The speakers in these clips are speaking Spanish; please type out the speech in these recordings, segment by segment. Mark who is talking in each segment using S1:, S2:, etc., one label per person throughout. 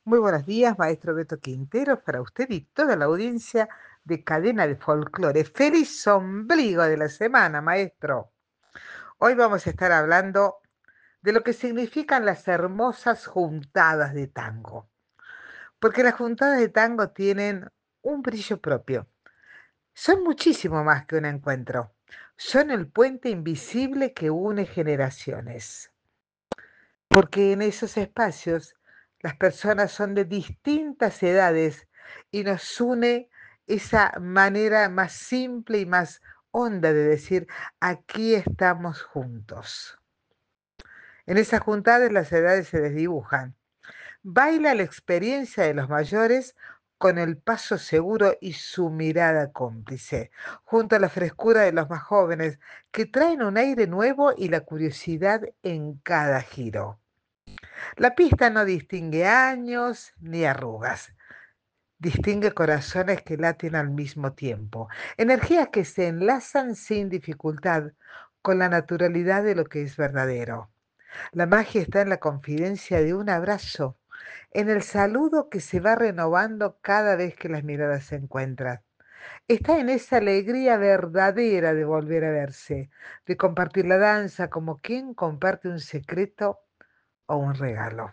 S1: Muy buenos días, maestro Beto Quintero, para usted y toda la audiencia de Cadena de Folclore. Feliz ombligo de la semana, maestro. Hoy vamos a estar hablando de lo que significan las hermosas juntadas de tango, porque las juntadas de tango tienen un brillo propio. Son muchísimo más que un encuentro. Son el puente invisible que une generaciones. Porque en esos espacios las personas son de distintas edades y nos une esa manera más simple y más honda de decir, aquí estamos juntos. En esas juntadas las edades se desdibujan. Baila la experiencia de los mayores con el paso seguro y su mirada cómplice, junto a la frescura de los más jóvenes, que traen un aire nuevo y la curiosidad en cada giro. La pista no distingue años ni arrugas, distingue corazones que laten al mismo tiempo, energías que se enlazan sin dificultad con la naturalidad de lo que es verdadero. La magia está en la confidencia de un abrazo, en el saludo que se va renovando cada vez que las miradas se encuentran. Está en esa alegría verdadera de volver a verse, de compartir la danza como quien comparte un secreto o un regalo,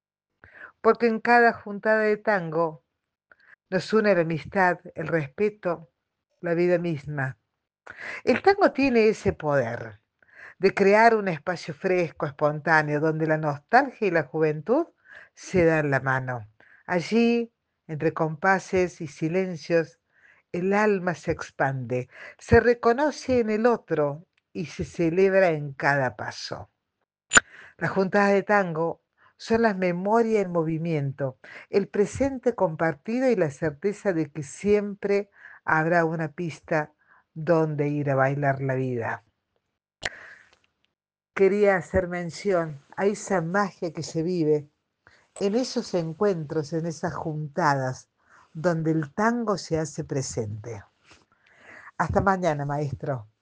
S1: porque en cada juntada de tango nos une la amistad, el respeto, la vida misma. El tango tiene ese poder de crear un espacio fresco, espontáneo, donde la nostalgia y la juventud se dan la mano. Allí, entre compases y silencios, el alma se expande, se reconoce en el otro y se celebra en cada paso. Las juntadas de tango son la memoria en movimiento, el presente compartido y la certeza de que siempre habrá una pista donde ir a bailar la vida. Quería hacer mención a esa magia que se vive en esos encuentros, en esas juntadas, donde el tango se hace presente. Hasta mañana, maestro.